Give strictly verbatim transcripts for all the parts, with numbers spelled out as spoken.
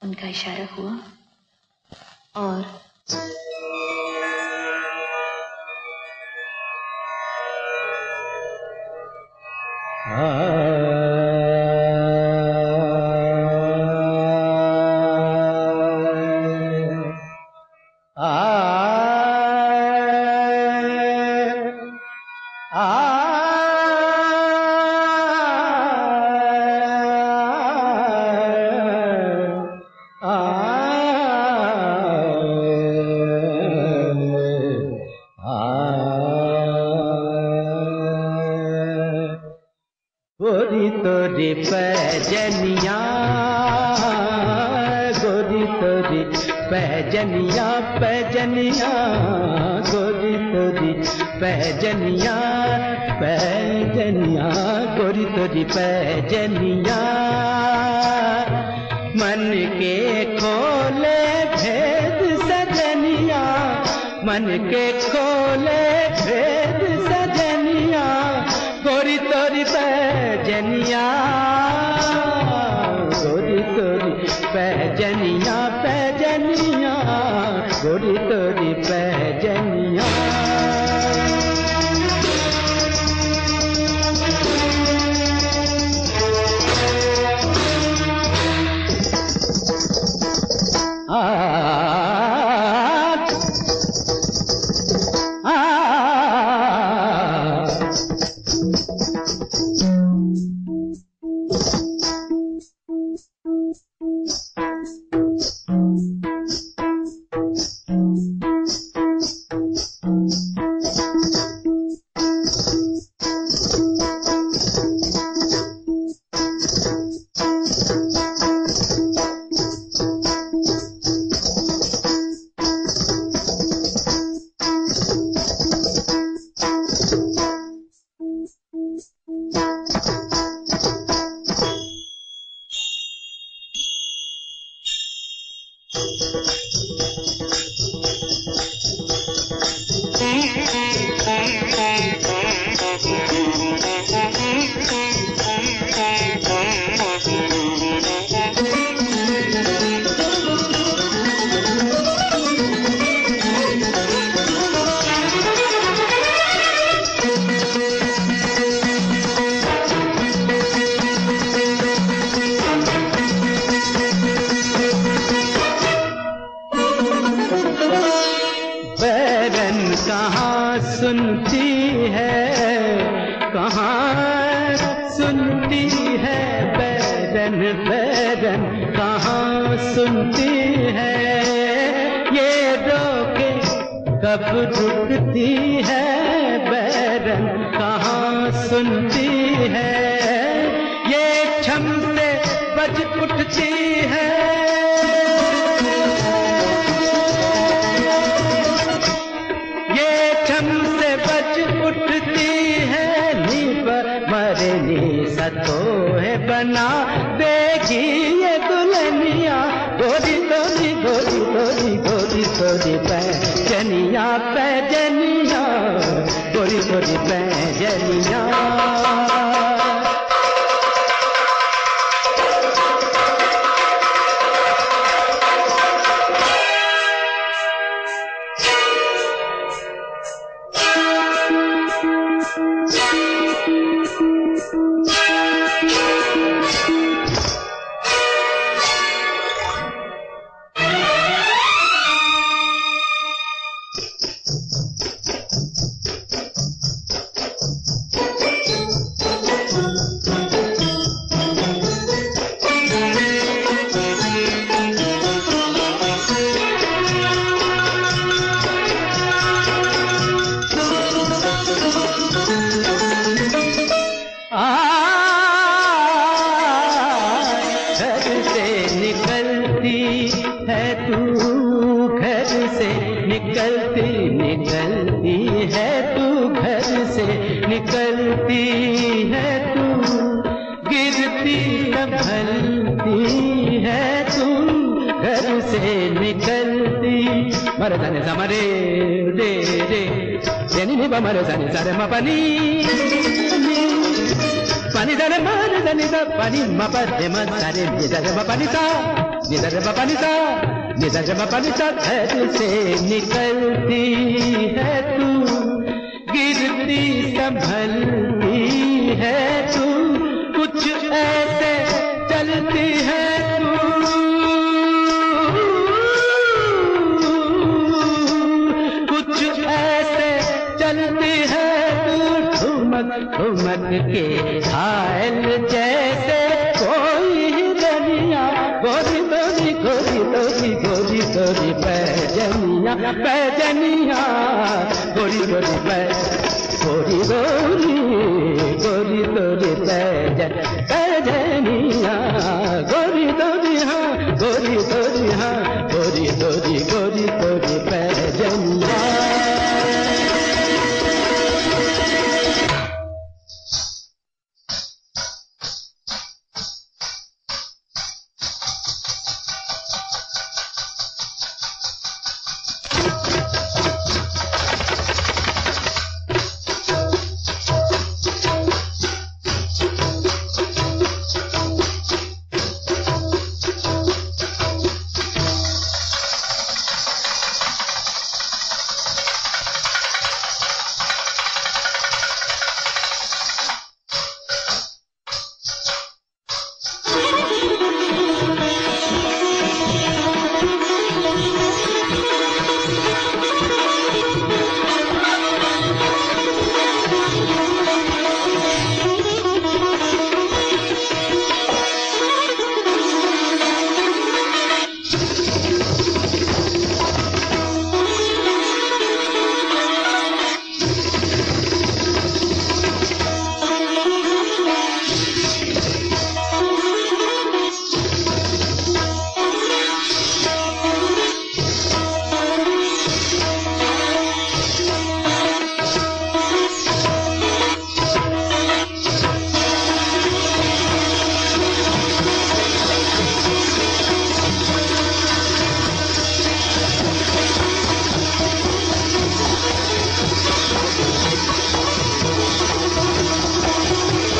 उनका इशारा हुआ और गोरी तोरी पैजनिया, गोरी तोरी पैजनिया, पैजनिया, गोरी तोरी पैजनिया, पैजनिया, गोरी तोरी पैजनिया, मन के खोले भेद सजनिया, मन के खोले भेद सजनिया, गोरी तोरी पैजनिया, गोरी तोरी पैजनिया, पैजनिया, गोरी तोरी पैजनिया। कहाँ सुनती है, कहाँ सुनती है बैरन, बैरन कहाँ सुनती है, ये रोके कब रुकती है, बैरन कहाँ सुनती है, ये छम से बज उठती है, से बच उठती है, नी पर मरे नी सतो है बना देगी ये दुल्हनिया, गोरी तोरी गोरी तोरी गोरी तोरी पैजनिया, पैजनिया, गोरी तोरी पैजनिया। है तू घर से निकलती निकलती है तू घर से निकलती है तू गिरती संभलती है तू घर से निकलती मरे जाने समरे रे रे यानी नहीं मरे जाने सारे मपनी pani da re ma re da ni da pani ma pa re ma sa re ni da re ma pani sa ni da re ma pani sa ni da re ma pani sa घर से निकलती है तू गिरती संभलती है तू कुछ ऐसे चलती है तू कुछ ऐसे चलती है तू ठुमक ठुमक के घायल जैसे कोई दरिया गोरी गोरी गोरी गोरी गोरी गोरी पैजनिया पैजनिया गोरी गोरी पै गोरी गोरी गोरी गोरी पैजन पैजनिया गोरी गोरी हाँ गोरी गोरी हाँ गोरी गोरी गोरी गोरी पैजनिया।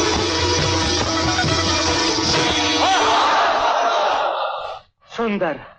सुंदर